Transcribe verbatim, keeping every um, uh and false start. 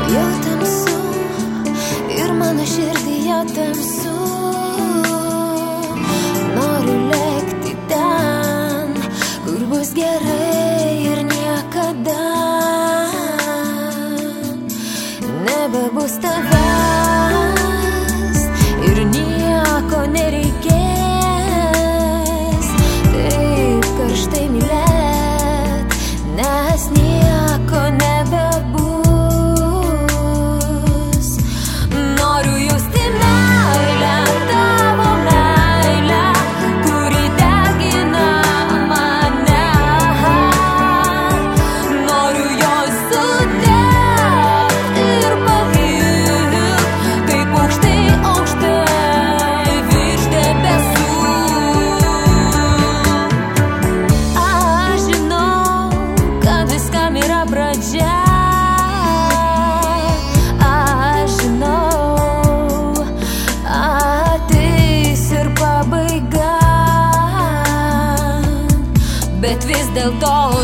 Jau tamsu ir mano širdyje tamsu. Noriu lėkti ten, kur bus gerai ir niekada nebebus tavęs ir nieko nereikės taip karštai mylėt, nes nieko nebebus. Noriu justi meilę, tavo meilę, kuri degina mane. Noriu jos sudegt ir pavilt, kaip aukštai, aukštai virš debesų. Aš žinau, kad viskam yra pradžia. Aš žinau, ateis ir pabaiga, bet vis dėlto